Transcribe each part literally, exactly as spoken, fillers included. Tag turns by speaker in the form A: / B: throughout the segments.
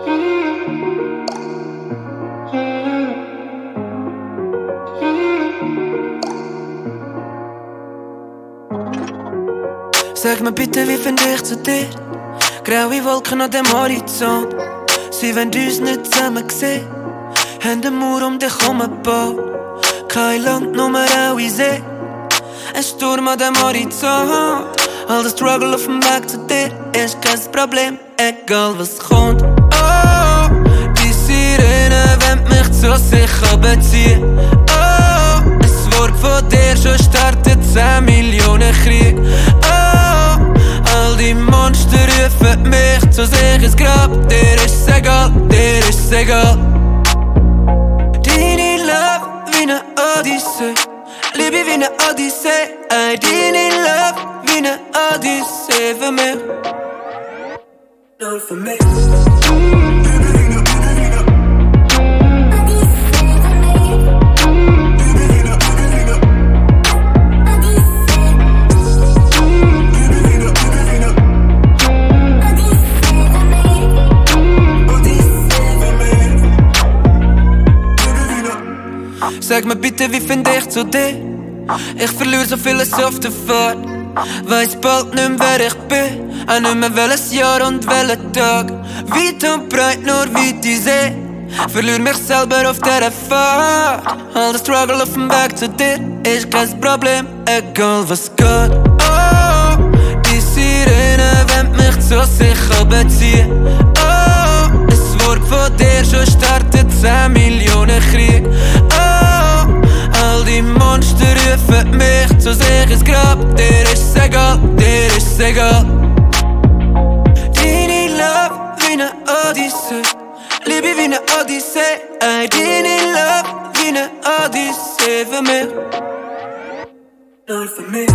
A: Sag mir bitte, wie find ich zu dir? Graue Wolken an dem Horizont. Sie wollen uns nicht zusammen sehen. Haben den Mauer um dich herumgebaut. Kein Land, nur auch See. Ein Sturm an dem Horizont. All das Struggle auf dem Weg zu dir ist kein Problem, egal was kommt. Oh, die Sirene wollen mich zu sich beziehen. Oh, ein Wort von dir, schon startet zehn Millionen Krieg. Oh, all die Monster rufen mich zu sich ins Grab. Dir ist's egal, dir ist's egal. Deine Love wie ne Odyssee, Liebe wie ne Odyssee. Ey, deine Love wie ne Odyssee für mich, nur für mich. Sag mir bitte, wie find ich zu dir? Ich verliere so vieles auf der Fahrt. Weiss bald nicht mehr, wer ich bin. Auch nicht mehr welches Jahr und welchen Tag. Weit und breit, nur weit die See. Verliere mich selber auf dieser Fahrt. All das Struggle auf dem Weg zu dir ist kein Problem, egal was geht. Oh, die Sirene wollen mich zu sich beziehen. Oh, ein Wort von dir, schon startet zehn Millionen Krieg. Oh, all die Monster rufen mich zu sich ins Grab. Dir ist's egal, dir ist's egal. Deine Love wie ne Odyssee, Liebe wie ne Odyssee. Ey, deine Love wie ne Odyssee für mich, nur für mich.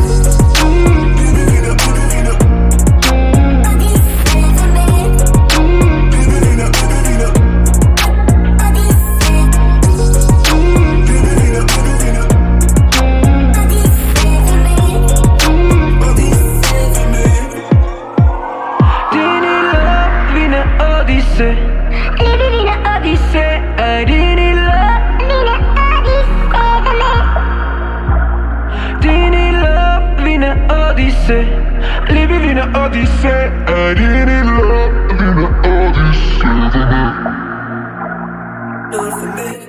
A: Liebe wie ne Odyssee, ey, deine Love wie ne Odyssee für mich. Deine Love wie ne Odyssee, Liebe wie ne Odyssee, ey, deine Love wie ne Odyssee für mich, nur für mich.